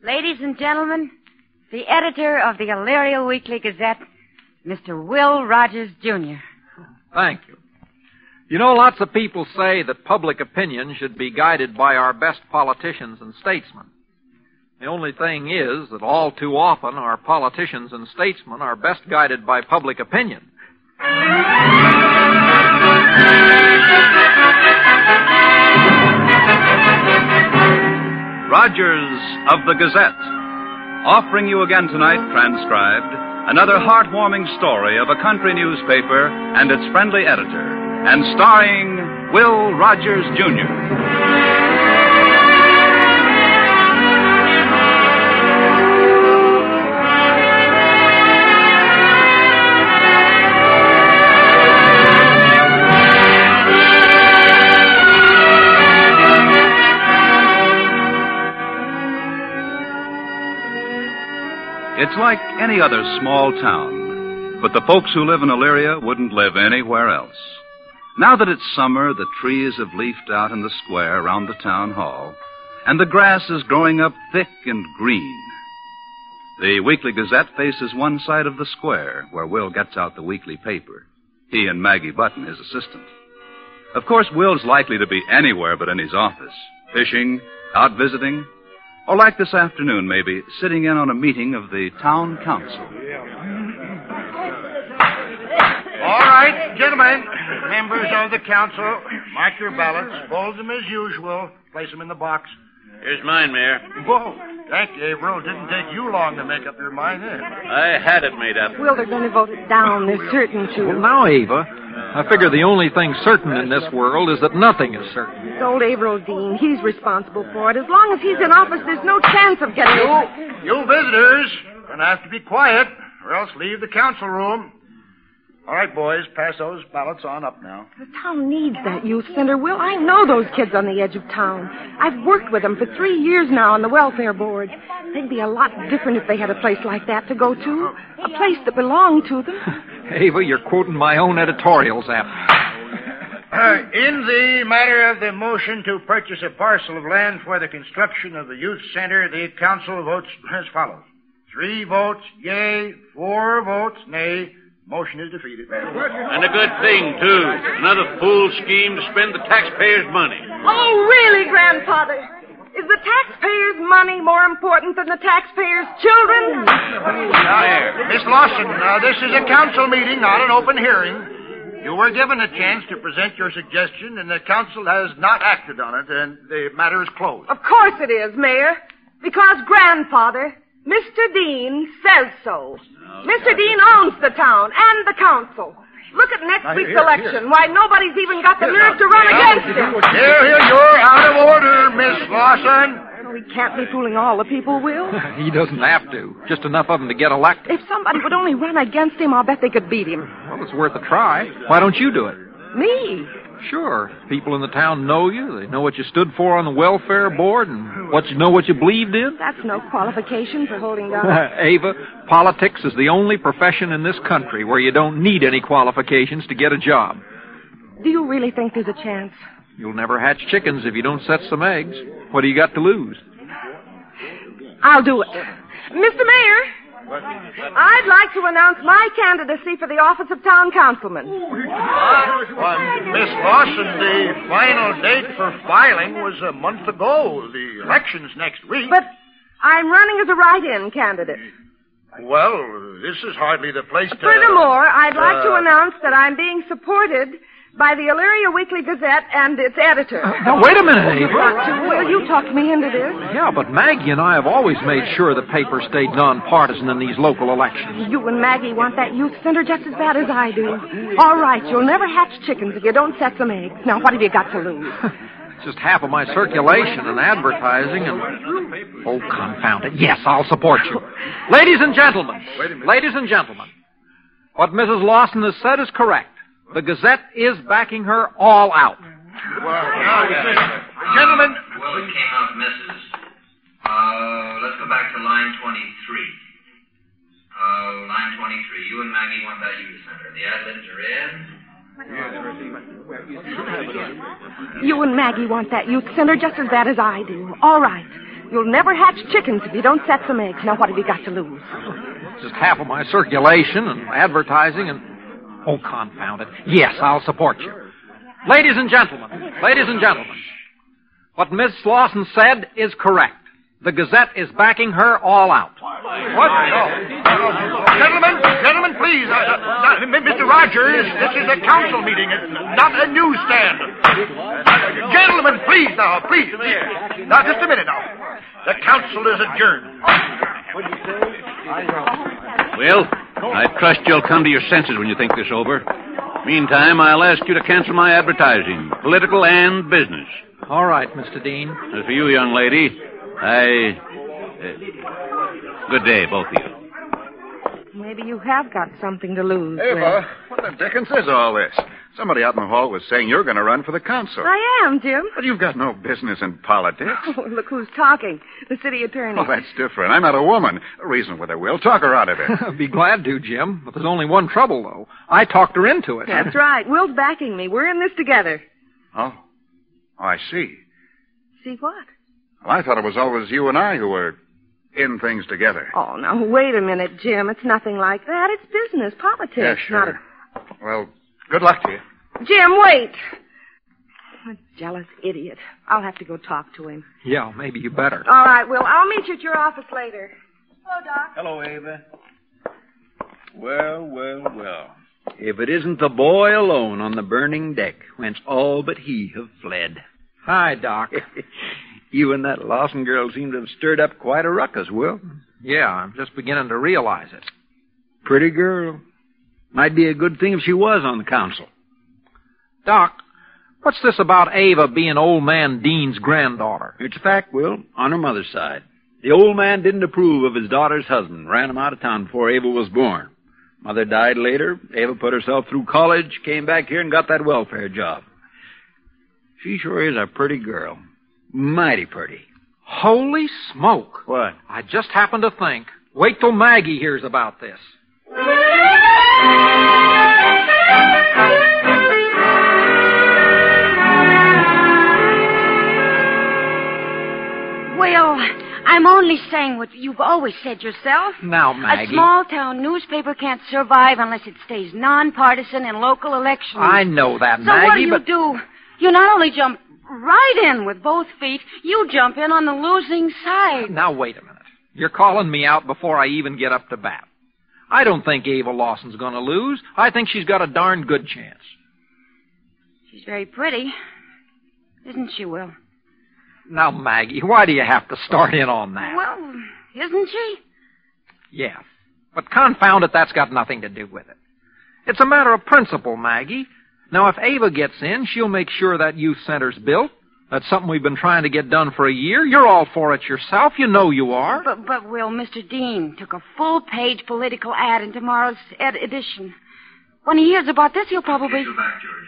Ladies and gentlemen, the editor of the Elyria Weekly Gazette, Mr. Will Rogers, Jr. Thank you. You know, lots of people say that public opinion should be guided by our best politicians and statesmen. The only thing is that all too often our politicians and statesmen are best guided by public opinion. Rogers of the Gazette, offering you again tonight, transcribed, another heartwarming story of a country newspaper and its friendly editor, and starring Will Rogers, Jr. It's like any other small town, but the folks who live in Elyria wouldn't live anywhere else. Now that it's summer, the trees have leafed out in the square around the town hall, and the grass is growing up thick and green. The Weekly Gazette faces one side of the square, where Will gets out the weekly paper. He and Maggie Button, his assistant. Of course, Will's likely to be anywhere but in his office, fishing, out visiting, or like this afternoon, maybe, sitting in on a meeting of the town council. All right, gentlemen, members of the council, mark your ballots, fold them as usual, place them in the box. Here's mine, Mayor. Whoa, thank you, April. It didn't take you long to make up your mind, eh? I had it made up. Well, they're going to vote it down. They're certain to. Well, now, Ava, I figure the only thing certain in this world is that nothing is certain. It's old Averill Dean. He's responsible for it. As long as he's in office, there's no chance of getting it. You visitors, gonna have to be quiet, or else leave the council room. All right, boys, pass those ballots on up now. The town needs that youth center, Will. I know those kids on the edge of town. I've worked with them for 3 years now on the welfare board. They'd be a lot different if they had a place like that to go to. A place that belonged to them. Ava, you're quoting my own editorials, App. In the matter of the motion to purchase a parcel of land for the construction of the youth center, the council votes as follows. 3 votes yea, 4 votes nay. Motion is defeated. And a good thing, too. Another fool scheme to spend the taxpayers' money. Oh, really, Grandfather? Is the taxpayers' money more important than the taxpayers' children? Miss Lawson, this is a council meeting, not an open hearing. You were given a chance to present your suggestion, and the council has not acted on it, and the matter is closed. Of course it is, Mayor. Because, Grandfather, Mr. Dean says so. Mr. Dean owns the town and the council. Look at next week's election. Why, nobody's even got the nerve to run against him. Here, you're out of order, Miss Lawson. Well, he can't be fooling all the people, Will. He doesn't have to. Just enough of them to get elected. If somebody would only run against him, I'll bet they could beat him. Well, it's worth a try. Why don't you do it? Me? Sure. People in the town know you. They know what you stood for on the welfare board and what you believed in. That's no qualification for holding down. Ava, politics is the only profession in this country where you don't need any qualifications to get a job. Do you really think there's a chance? You'll never hatch chickens if you don't set some eggs. What do you got to lose? I'll do it. Mr. Mayor, I'd like to announce my candidacy for the office of town councilman. Miss Lawson, the final date for filing was a month ago. The election's next week. But I'm running as a write-in candidate. Well, this is hardly the place to... Furthermore, I'd like to announce that I'm being supported by the Elyria Weekly Gazette and its editor. Now, wait a minute, Ava. Will you talk me into this? Yeah, but Maggie and I have always made sure the paper stayed nonpartisan in these local elections. You and Maggie want that youth center just as bad as I do. All right, you'll never hatch chickens if you don't set some eggs. Now, what have you got to lose? Just half of my circulation and advertising and... Oh, confound it. Yes, I'll support you. Ladies and gentlemen. What Mrs. Lawson has said is correct. The Gazette is backing her all out. Well, gentlemen... Well, it came out misses. Let's go back to line 23. Line 23. You and Maggie want that youth center. The ad-libs are in. You and Maggie want that youth center just as bad as I do. All right. You'll never hatch chickens if you don't set some eggs. Now, what have you got to lose? Just half of my circulation and advertising and... Oh, confound it. Yes, I'll support you. Ladies and gentlemen, what Miss Lawson said is correct. The Gazette is backing her all out. What? Gentlemen, please. Mr. Rogers, this is a council meeting, not a newsstand. Gentlemen, please. Now, just a minute now. The council is adjourned. Well, I trust you'll come to your senses when you think this over. Meantime, I'll ask you to cancel my advertising, political and business. All right, Mr. Dean. As for you, young lady, good day, both of you. Maybe you have got something to lose. Ava, what the dickens is all this? Somebody out in the hall was saying you're going to run for the council. I am, Jim. But you've got no business in politics. Oh, look who's talking. The city attorney. Oh, that's different. I'm not a woman. Reason with her, Will. Talk her out of it. I'd be glad to, Jim. But there's only one trouble, though. I talked her into it. That's right. Will's backing me. We're in this together. Oh, I see. See what? Well, I thought it was always you and I who were in things together. Oh, now, wait a minute, Jim. It's nothing like that. It's business, politics. Yeah, sure. Well, good luck to you. Jim, wait. A jealous idiot. I'll have to go talk to him. Yeah, maybe you better. All right, Will. I'll meet you at your office later. Hello, Doc. Hello, Ava. Well. If it isn't the boy alone on the burning deck, whence all but he have fled. Hi, Doc. You and that Lawson girl seem to have stirred up quite a ruckus, Will. Yeah, I'm just beginning to realize it. Pretty girl. Might be a good thing if she was on the council. Doc, what's this about Ava being old man Dean's granddaughter? It's a fact, Will, on her mother's side. The old man didn't approve of his daughter's husband, ran him out of town before Ava was born. Mother died later. Ava put herself through college, came back here and got that welfare job. She sure is a pretty girl. Mighty pretty. Holy smoke. What? I just happened to think. Wait till Maggie hears about this. Well, I'm only saying what you've always said yourself. Now, Maggie. A small-town newspaper can't survive unless it stays nonpartisan in local elections. I know that, so Maggie, what do you do? You not only jump right in with both feet, you jump in on the losing side. Now, wait a minute. You're calling me out before I even get up to bat. I don't think Ava Lawson's going to lose. I think she's got a darn good chance. She's very pretty, isn't she, Will? Now, Maggie, why do you have to start in on that? Well, isn't she? Yeah. But confound it, that's got nothing to do with it. It's a matter of principle, Maggie. Now, if Ava gets in, she'll make sure that youth center's built. That's something we've been trying to get done for a year. You're all for it yourself. You know you are. But Will, Mr. Dean took a full-page political ad in tomorrow's edition. When he hears about this, he'll probably... Go back, Georgie.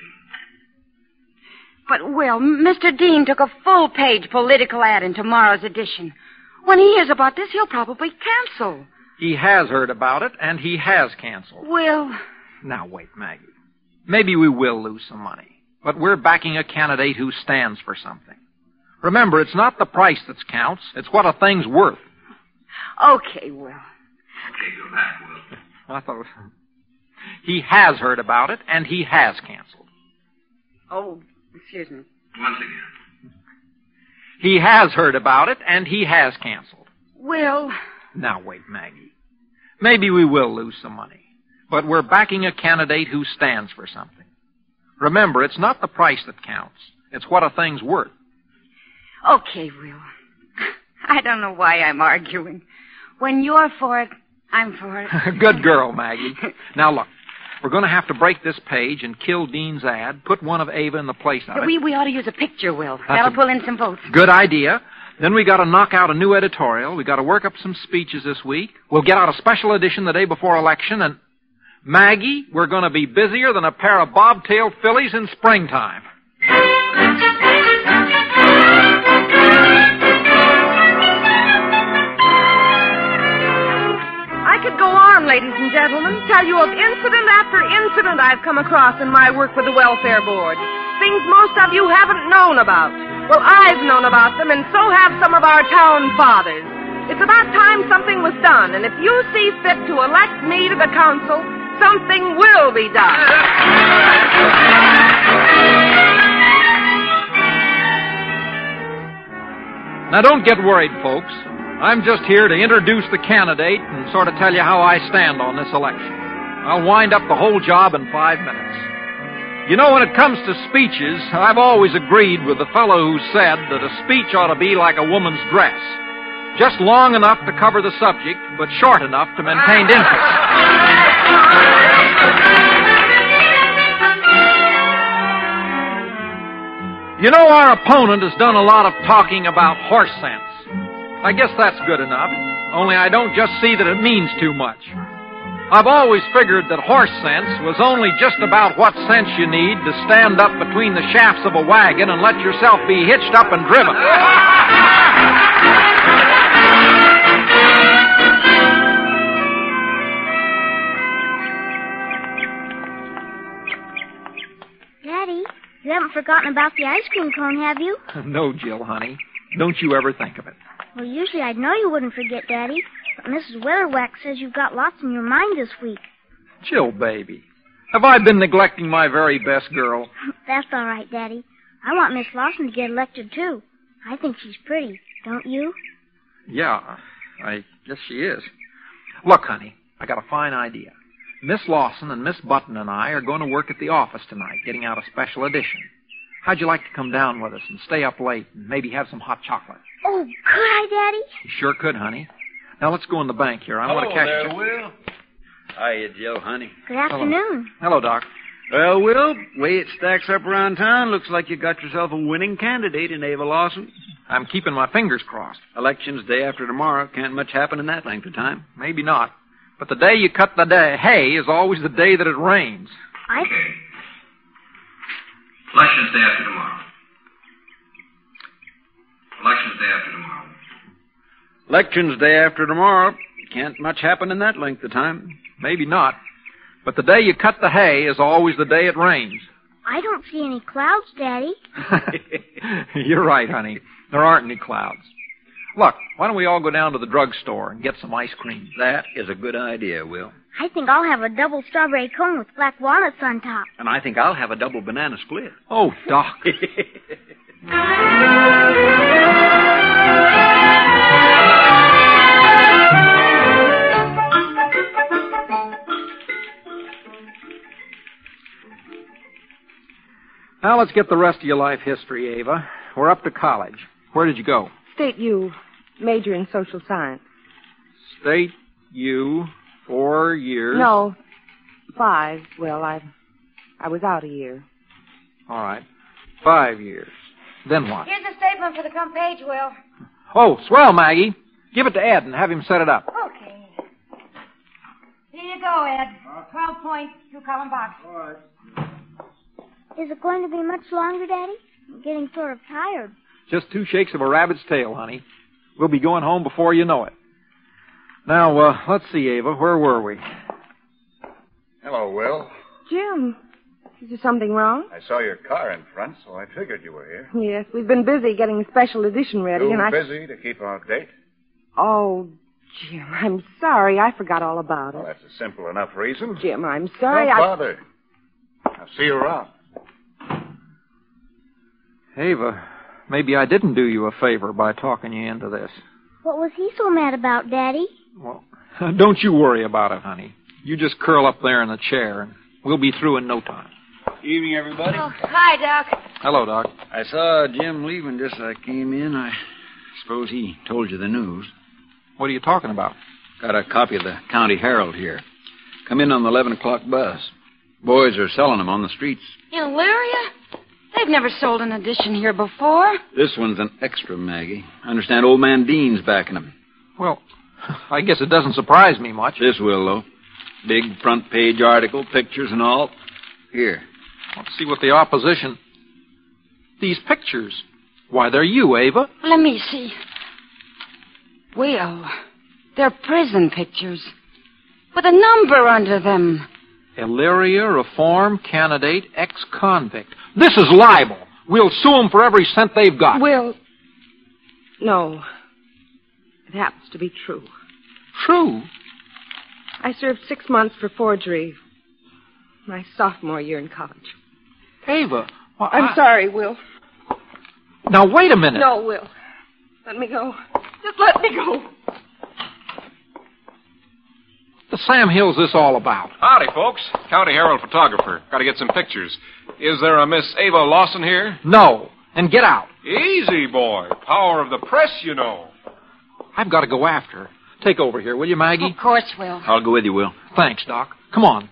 But, Will, Mr. Dean took a full-page political ad in tomorrow's edition. When he hears about this, he'll probably cancel. He has heard about it, and he has canceled. Will... Now, wait, Maggie. Maybe we will lose some money, but we're backing a candidate who stands for something. Remember, it's not the price that counts. It's what a thing's worth. Okay, Will. Okay, go back, Will. I thought... He has heard about it, and he has canceled. Oh, excuse me. Once again. He has heard about it, and he has canceled. Will... Now, wait, Maggie. Maybe we will lose some money, but we're backing a candidate who stands for something. Remember, it's not the price that counts. It's what a thing's worth. Okay, Will. I don't know why I'm arguing. When you're for it, I'm for it. Good girl, Maggie. Now, look. We're going to have to break this page and kill Dean's ad, put one of Ava in the place of it. We ought to use a picture, Will. That'll pull in some votes. Good idea. Then we got to knock out a new editorial. We got to work up some speeches this week. We'll get out a special edition the day before election, and Maggie, we're going to be busier than a pair of bobtailed fillies in springtime. I could go on, ladies and gentlemen, tell you of incident after incident I've come across in my work with the Welfare Board. Things most of you haven't known about. Well, I've known about them, and so have some of our town fathers. It's about time something was done, and if you see fit to elect me to the council, something will be done. Now, don't get worried, folks. I'm just here to introduce the candidate and sort of tell you how I stand on this election. I'll wind up the whole job in 5 minutes. You know, when it comes to speeches, I've always agreed with the fellow who said that a speech ought to be like a woman's dress. Just long enough to cover the subject, but short enough to maintain interest. You know, our opponent has done a lot of talking about horse sense. I guess that's good enough, only I don't just see that it means too much. I've always figured that horse sense was only just about what sense you need to stand up between the shafts of a wagon and let yourself be hitched up and driven. Daddy, you haven't forgotten about the ice cream cone, have you? No, Jill, honey. Don't you ever think of it. Well, usually I'd know you wouldn't forget, Daddy. But Mrs. Weatherwax says you've got lots in your mind this week. Jill, baby. Have I been neglecting my very best girl? That's all right, Daddy. I want Miss Lawson to get elected, too. I think she's pretty, don't you? Yeah, I guess she is. Look, honey, I got a fine idea. Miss Lawson and Miss Button and I are going to work at the office tonight, getting out a special edition. How'd you like to come down with us and stay up late and maybe have some hot chocolate? Oh, could I, Daddy? You sure could, honey. Now, let's go in the bank here. I want to cash there, Will. Hiya, Jill, honey. Good afternoon. Hello, Doc. Well, Will, way it stacks up around town, looks like you got yourself a winning candidate in Ava Lawson. I'm keeping my fingers crossed. Election's day after tomorrow. Can't much happen in that length of time. Maybe not. But the day you cut the hay is always the day that it rains. Election's day after tomorrow. Election's day after tomorrow. Election's day after tomorrow. Can't much happen in that length of time. Maybe not. But the day you cut the hay is always the day it rains. I don't see any clouds, Daddy. You're right, honey. There aren't any clouds. Look, why don't we all go down to the drugstore and get some ice cream? That is a good idea, Will. I think I'll have a double strawberry cone with black walnuts on top. And I think I'll have a double banana split. Oh, Doc. Now let's get the rest of your life history, Ava. We're up to college. Where did you go? State U, major in social science. State U, 4 years. No, 5. Well, I was out a year. All right. 5 years. Then what? Here's a statement for the front page, Will. Oh, swell, Maggie. Give it to Ed and have him set it up. Okay. Here you go, Ed. 12 points, 2-column box. All right. Is it going to be much longer, Daddy? I'm getting sort of tired. Just 2 shakes of a rabbit's tail, honey. We'll be going home before you know it. Now, let's see, Ava. Where were we? Hello, Will. Jim, is there something wrong? I saw your car in front, so I figured you were here. Yes, we've been busy getting the special edition ready, Too and busy to keep out date? Oh, Jim, I'm sorry. I forgot all about it. Well, that's a simple enough reason. Jim, I'm sorry. Don't bother. I'll see you around. Ava, maybe I didn't do you a favor by talking you into this. What was he so mad about, Daddy? Well, don't you worry about it, honey. You just curl up there in the chair, and we'll be through in no time. Evening, everybody. Oh, hi, Doc. Hello, Doc. I saw Jim leaving just as I came in. I suppose he told you the news. What are you talking about? Got a copy of the County Herald here. Come in on the 11 o'clock bus. Boys are selling them on the streets. In Elyria? They've never sold an edition here before. This one's an extra, Maggie. I understand old man Dean's backing them. Well, I guess it doesn't surprise me much. This will, though. Big front page article, pictures and all. Here. Let's see what the opposition... These pictures. Why, they're you, Ava. Let me see. Will, they're prison pictures. With a number under them. Elyria Reform Candidate Ex-Convict. This is libel. We'll sue them for every cent they've got. Will. No. It happens to be true. True? I served 6 months for forgery my sophomore year in college. Ava. Well, I'm sorry, Will. Now, wait a minute. No, Will. Let me go. Just let me go. The Sam Hill's this all about? Howdy, folks. County Herald photographer. Got to get some pictures. Is there a Miss Ava Lawson here? No. And get out. Easy, boy. Power of the press, you know. I've got to go after her. Take over here, will you, Maggie? Of course, Will. I'll go with you, Will. Thanks, Doc. Come on.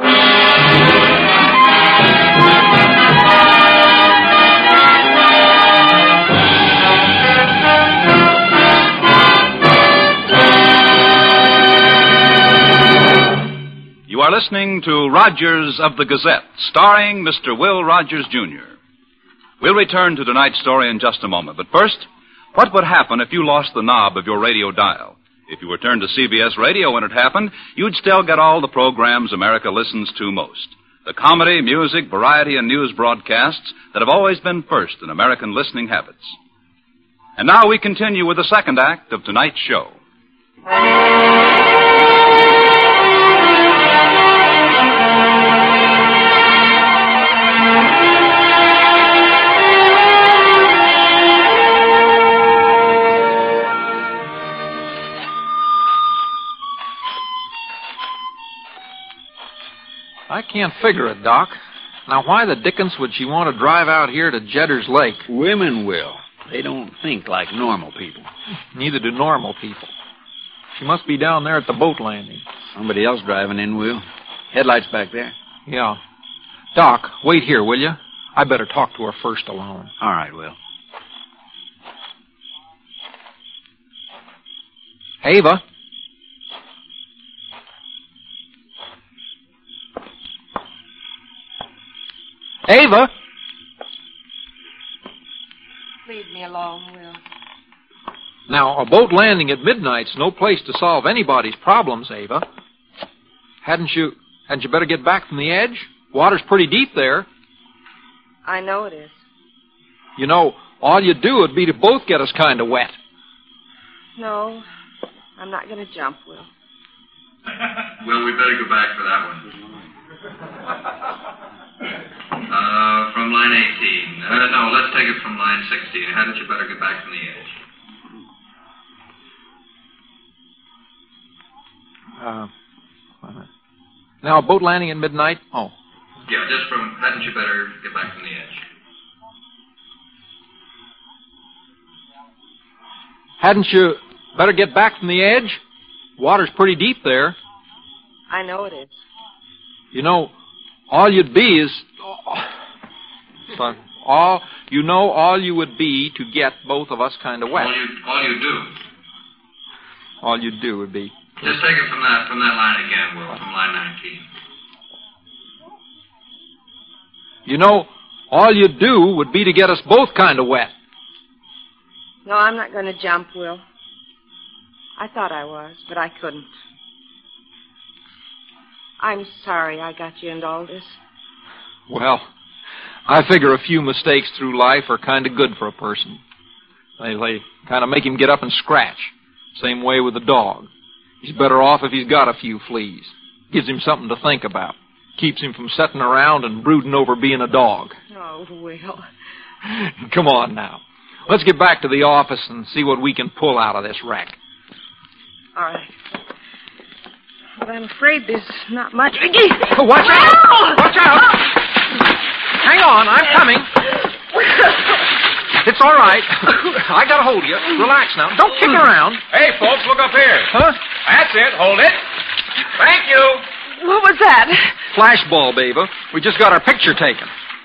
You are listening to Rogers of the Gazette, starring Mr. Will Rogers, Jr. We'll return to tonight's story in just a moment. But first, what would happen if you lost the knob of your radio dial? If you were turned to CBS Radio when it happened, you'd still get all the programs America listens to most. The comedy, music, variety, and news broadcasts that have always been first in American listening habits. And now we continue with the second act of tonight's show. I can't figure it, Doc. Now, why the dickens would she want to drive out here to Jedder's Lake? Women will. They don't think like normal people. Neither do normal people. She must be down there at the boat landing. Somebody else driving in, Will. Headlights back there. Yeah. Doc, wait here, will you? I better talk to her first alone. All right, Will. Ava? Ava? Leave me alone, Will. Now, a boat landing at midnight's no place to solve anybody's problems, Ava. Hadn't you better get back from the edge? Water's pretty deep there. I know it is. You know, all you'd do would be to both get us kind of wet. No, I'm not going to jump, Will. Well, we better go back for that one. From line 18. No, let's take it from line 16. Hadn't you better get back from the edge? Now, a boat landing at midnight? Oh. Yeah, just from, hadn't you better get back from the edge? Hadn't you better get back from the edge? Water's pretty deep there. I know it is. You know, all you'd be is... all you would be to get both of us kind of wet. All you do. All you'd do would be... Just take it from that line again, Will, from line 19. You know, all you'd do would be to get us both kind of wet. No, I'm not going to jump, Will. I thought I was, but I couldn't. I'm sorry I got you into all this. Well, I figure a few mistakes through life are kind of good for a person. They kind of make him get up and scratch. Same way with a dog. He's better off if he's got a few fleas. Gives him something to think about. Keeps him from sitting around and brooding over being a dog. Oh, Will. Come on now. Let's get back to the office and see what we can pull out of this wreck. All right. But I'm afraid there's not much. Watch out! Watch out! Hang on, I'm coming. It's all right. I got a hold of you. Relax now. Don't kick around. Hey, folks, look up here. Huh? That's it. Hold it. Thank you. What was that? Flashbulb, Ava. We just got our picture taken.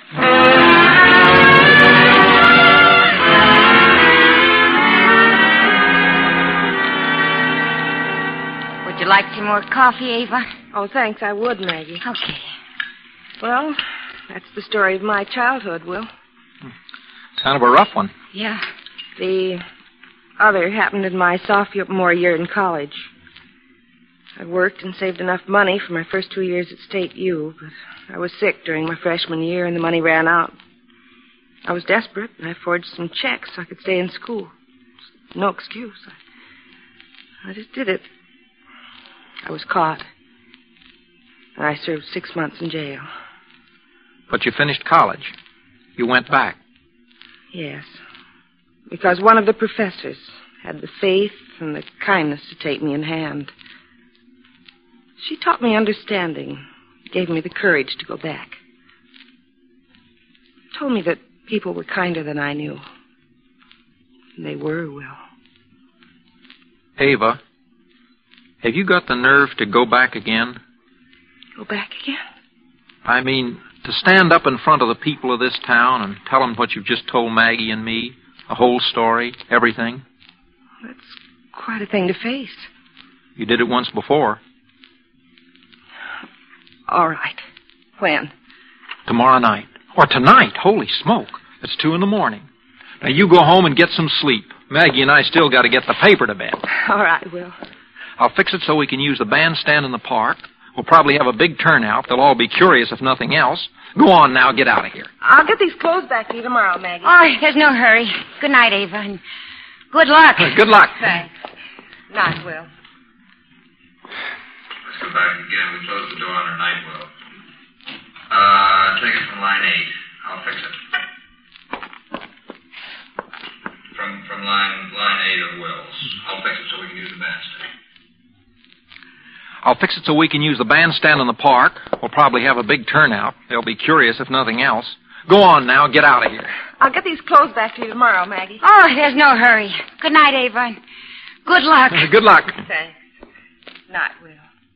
Would you like some more coffee, Ava? Oh, thanks. I would, Maggie. Okay. Well, that's the story of my childhood, Will. Kind of a rough one. Yeah. The other happened in my sophomore year in college. I worked and saved enough money for my first 2 years at State U, but I was sick during my freshman year and the money ran out. I was desperate, and I forged some checks so I could stay in school. No excuse. I just did it. I was caught. And I served 6 months in jail. But you finished college. You went back. Yes. Because one of the professors had the faith and the kindness to take me in hand. She taught me understanding, gave me the courage to go back. Told me that people were kinder than I knew. And they were, Will. Ava, have you got the nerve to go back again? Go back again? I mean, to stand up in front of the people of this town and tell them what you've just told Maggie and me, the whole story, everything? That's quite a thing to face. You did it once before. All right. When? Tomorrow night. Or tonight. Holy smoke. It's 2 a.m. Now, you go home and get some sleep. Maggie and I still got to get the paper to bed. All right, Will. I'll fix it so we can use the bandstand in the park. We'll probably have a big turnout. They'll all be curious, if nothing else. Go on now. Get out of here. I'll get these clothes back to you tomorrow, Maggie. Oh, there's no hurry. Good night, Ava, and good luck. Good luck. Thanks. Night, Will. Let's go back again. We closed the door on her night, Will. Take it from line 8. I'll fix it. From line 8 of Will's. I'll fix it so we can use the bandstand. I'll fix it so we can use the bandstand in the park. We'll probably have a big turnout. They'll be curious, if nothing else. Go on now. Get out of here. I'll get these clothes back to you tomorrow, Maggie. Oh, there's no hurry. Good night, Ava, and good luck. Good luck. Thanks. Night, Will.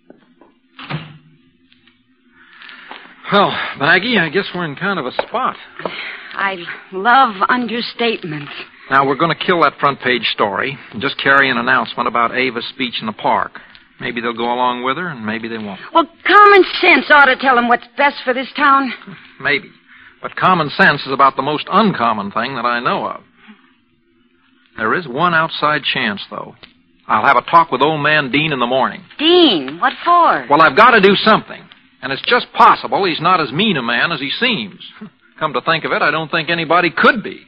Well, Maggie, I guess we're in kind of a spot. I love understatements. Now, we're going to kill that front page story and just carry an announcement about Ava's speech in the park. Maybe they'll go along with her, and maybe they won't. Well, common sense ought to tell them what's best for this town. Maybe. But common sense is about the most uncommon thing that I know of. There is one outside chance, though. I'll have a talk with old man Dean in the morning. Dean? What for? Well, I've got to do something. And it's just possible he's not as mean a man as he seems. Come to think of it, I don't think anybody could be.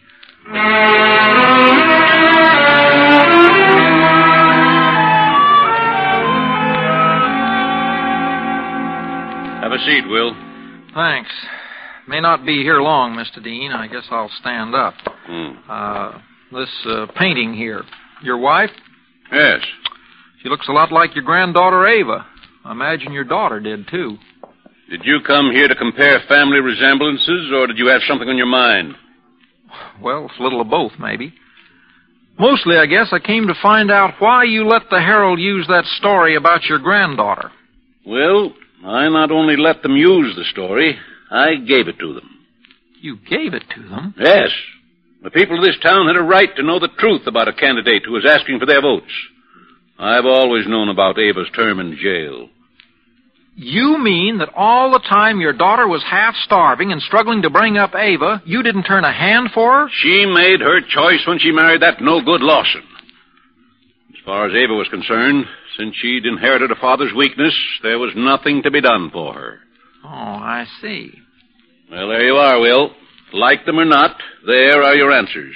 Have a seat, Will. Thanks. May not be here long, Mr. Dean. I guess I'll stand up. This painting here, your wife? Yes. She looks a lot like your granddaughter, Ava. I imagine your daughter did, too. Did you come here to compare family resemblances, or did you have something on your mind? Well, it's a little of both, maybe. Mostly, I guess, I came to find out why you let the Herald use that story about your granddaughter. Well, I not only let them use the story, I gave it to them. You gave it to them? Yes. The people of this town had a right to know the truth about a candidate who was asking for their votes. I've always known about Ava's term in jail. You mean that all the time your daughter was half-starving and struggling to bring up Ava, you didn't turn a hand for her? She made her choice when she married that no-good Lawson. As far as Ava was concerned, since she'd inherited a father's weakness, there was nothing to be done for her. Oh, I see. Well, there you are, Will. Like them or not, there are your answers.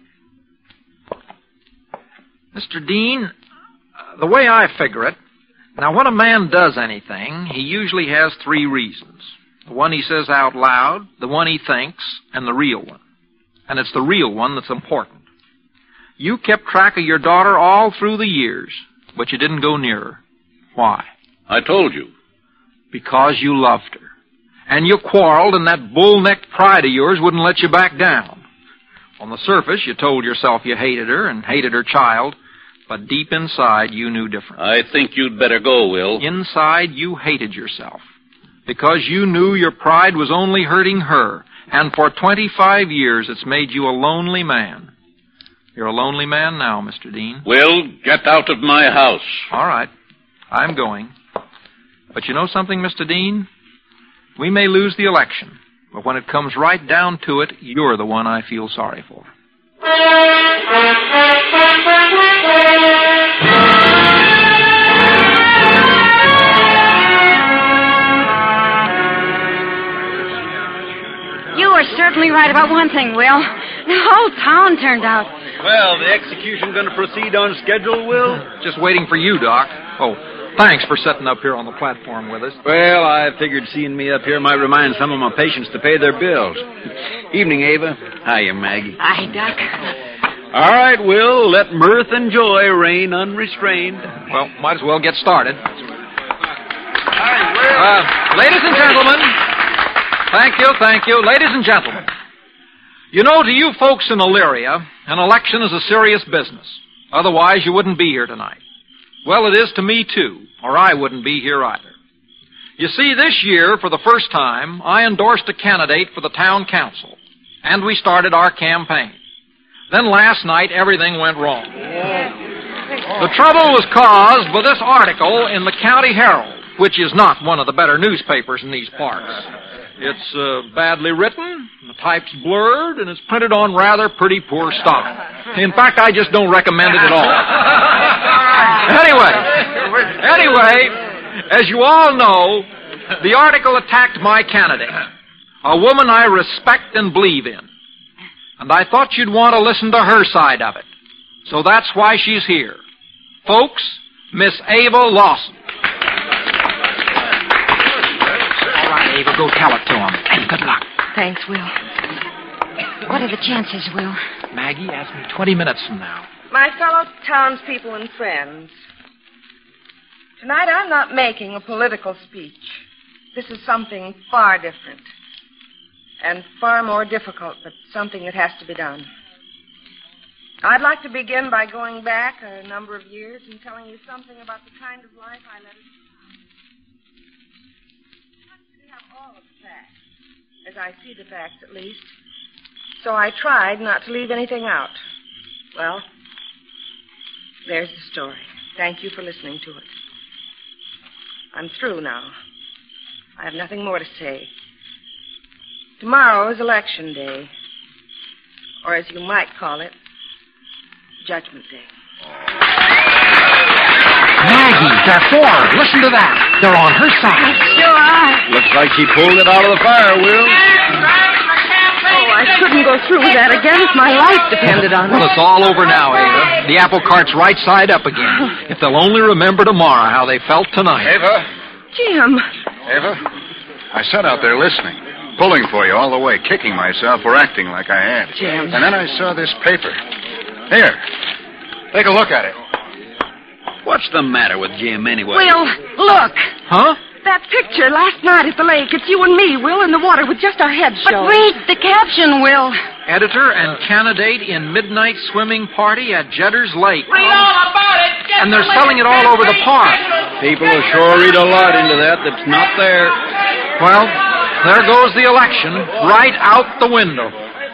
Mr. Dean, the way I figure it, now, when a man does anything, he usually has 3 reasons. The one he says out loud, the one he thinks, and the real one. And it's the real one that's important. You kept track of your daughter all through the years, but you didn't go near her. Why? I told you. Because you loved her. And you quarreled, and that bull-necked pride of yours wouldn't let you back down. On the surface, you told yourself you hated her and hated her child, but deep inside, you knew different. I think you'd better go, Will. Inside, you hated yourself. Because you knew your pride was only hurting her. And for 25 years, it's made you a lonely man. You're a lonely man now, Mr. Dean. Will, get out of my house. All right. I'm going. But you know something, Mr. Dean? We may lose the election. But when it comes right down to it, you're the one I feel sorry for. You are certainly right about one thing, Will. The whole town turned out. Well, the execution going to proceed on schedule, Will? Just waiting for you, Doc. Oh, thanks for sitting up here on the platform with us. Well, I figured seeing me up here might remind some of my patients to pay their bills. Evening, Ava. Hiya, Maggie. Hi, Doc. All right, Will, let mirth and joy reign unrestrained. Well, might as well get started. Ladies and gentlemen, thank you. Ladies and gentlemen, you know, to you folks in Elyria, an election is a serious business. Otherwise, you wouldn't be here tonight. Well, it is to me, too, or I wouldn't be here either. You see, this year, for the first time, I endorsed a candidate for the town council, and we started our campaign. Then last night, everything went wrong. The trouble was caused by this article in the County Herald, which is not one of the better newspapers in these parts. It's badly written, the type's blurred, and it's printed on rather pretty poor stuff. In fact, I just don't recommend it at all. Anyway, as you all know, the article attacked my candidate, a woman I respect and believe in. And I thought you'd want to listen to her side of it. So that's why she's here. Folks, Miss Ava Lawson. All right, Ava, go tell it to him. And good luck. Thanks, Will. What are the chances, Will? Maggie, ask me 20 minutes from now. My fellow townspeople and friends, tonight I'm not making a political speech. This is something far different and far more difficult, but something that has to be done. I'd like to begin by going back a number of years and telling you something about the kind of life I led as a child. I have all of the facts, as I see the facts at least, so I tried not to leave anything out. Well, there's the story. Thank you for listening to it. I'm through now. I have nothing more to say. Tomorrow is Election Day, or as you might call it, Judgment Day. Maggie, they're for her. Listen to that. They're on her side. Sure are. Looks like she pulled it out of the fire, Will. Oh, I couldn't go through with that again if my life depended on it. Well, it's all over now, Ava. The apple cart's right side up again. If they'll only remember tomorrow how they felt tonight. Ava? Jim. Ava? I sat out there listening, pulling for you all the way, kicking myself for acting like I had. Jim. And then I saw this paper. Here. Take a look at it. What's the matter with Jim, anyway? Will, look. Huh? That picture last night at the lake. It's you and me, Will, in the water with just our heads showing. But read the caption, Will. Editor and candidate in midnight swimming party at Jedder's Lake. Read all about it. And they're selling it all over the park. People will sure read a lot into that that's not there. Well, there goes the election, right out the window.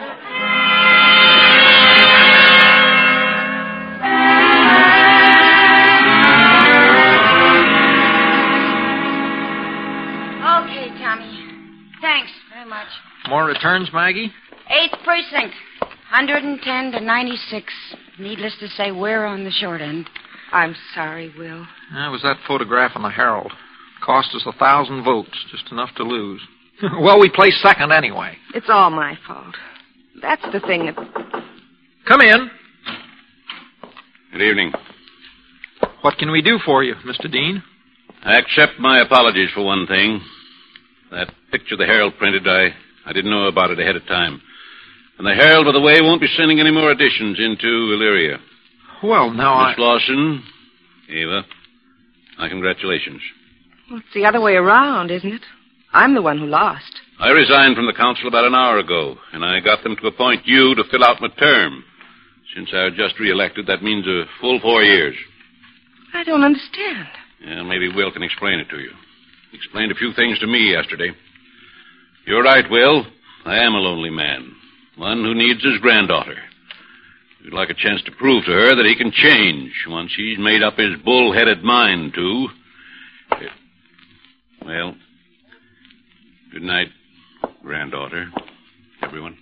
Okay, Tommy. Thanks very much. More returns, Maggie? 8th precinct. 110 to 96. Needless to say, we're on the short end. I'm sorry, Will. That was that photograph in the Herald. Cost us 1,000 votes, just enough to lose. Well, we placed second anyway. It's all my fault. That's the thing that... Come in. Good evening. What can we do for you, Mr. Dean? I accept my apologies for one thing. That picture the Herald printed, I didn't know about it ahead of time. And the Herald, by the way, won't be sending any more editions into Elyria. Well, now Miss Lawson, Ava, my congratulations. Well, it's the other way around, isn't it? I'm the one who lost. I resigned from the council about an hour ago, and I got them to appoint you to fill out my term. Since I was just re-elected, that means a full 4 years. I don't understand. Yeah, maybe Will can explain it to you. He explained a few things to me yesterday. You're right, Will. I am a lonely man. One who needs his granddaughter. We'd like a chance to prove to her that he can change once he's made up his bull-headed mind to. Well, good night, granddaughter, everyone.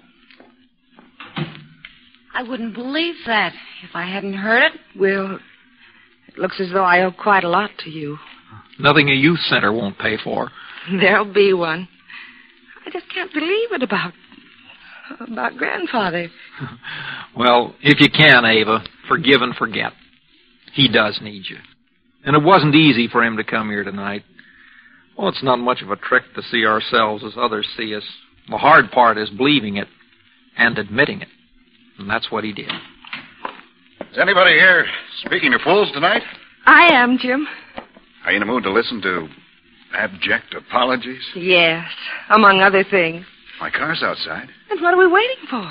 I wouldn't believe that if I hadn't heard it. Will, it looks as though I owe quite a lot to you. Nothing a youth center won't pay for. There'll be one. I just can't believe it about About Grandfather. Well, if you can, Ava, forgive and forget. He does need you. And it wasn't easy for him to come here tonight. Well, it's not much of a trick to see ourselves as others see us. The hard part is believing it and admitting it. And that's what he did. Is anybody here speaking to fools tonight? I am, Jim. Are you in a mood to listen to abject apologies? Yes, among other things. My car's outside. And what are we waiting for?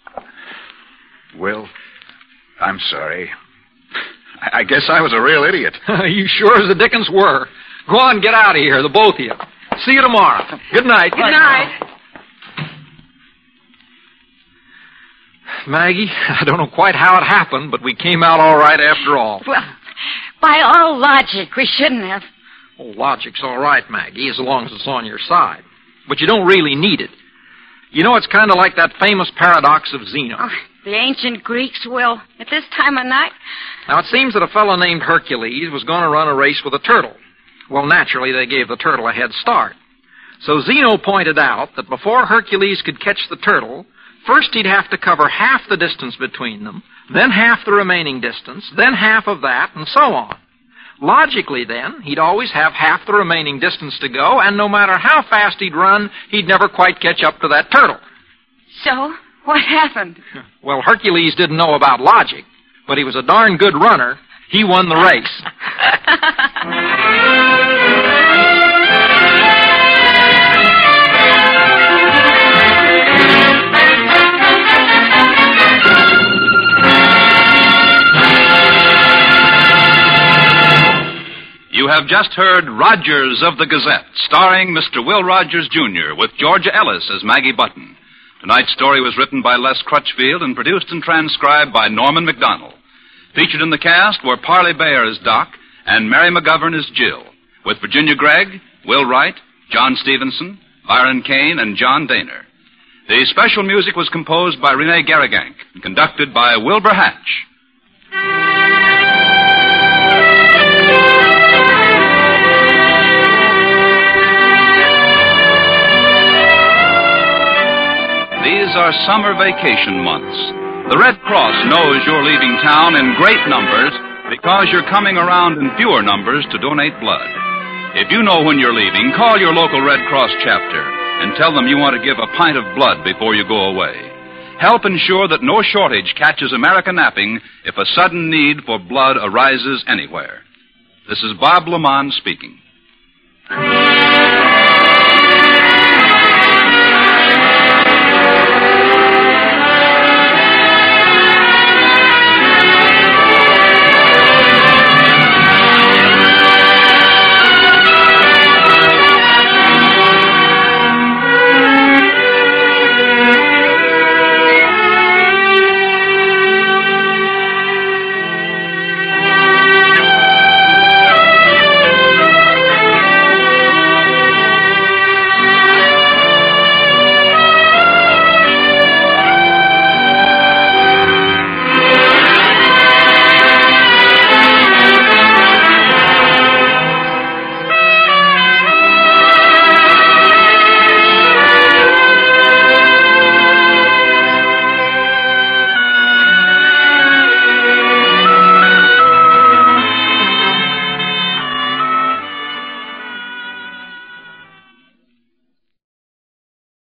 Will, I'm sorry. I guess I was a real idiot. You sure as the dickens were. Go on, get out of here, the both of you. See you tomorrow. Good night. Good night. Maggie, I don't know quite how it happened, but we came out all right after all. Well, by all logic, we shouldn't have. Oh, logic's all right, Maggie, as long as it's on your side. But you don't really need it. You know, it's kind of like that famous paradox of Zeno. Oh, the ancient Greeks, Will, at this time of night. Now, it seems that a fellow named Hercules was going to run a race with a turtle. Well, naturally, they gave the turtle a head start. So Zeno pointed out that before Hercules could catch the turtle, first he'd have to cover half the distance between them, then half the remaining distance, then half of that, and so on. Logically, then, he'd always have half the remaining distance to go, and no matter how fast he'd run, he'd never quite catch up to that turtle. So, what happened? Well, Hercules didn't know about logic, but he was a darn good runner. He won the race. You have just heard Rogers of the Gazette, starring Mr. Will Rogers, Jr., with Georgia Ellis as Maggie Button. Tonight's story was written by Les Crutchfield and produced and transcribed by Norman MacDonald. Featured in the cast were Parley Bayer as Doc and Mary McGovern as Jill, with Virginia Gregg, Will Wright, John Stevenson, Byron Kane, and John Daner. The special music was composed by Rene Garrigank and conducted by Wilbur Hatch. These are summer vacation months. The Red Cross knows you're leaving town in great numbers because you're coming around in fewer numbers to donate blood. If you know when you're leaving, call your local Red Cross chapter and tell them you want to give a pint of blood before you go away. Help ensure that no shortage catches America napping if a sudden need for blood arises anywhere. This is Bob Lamont speaking.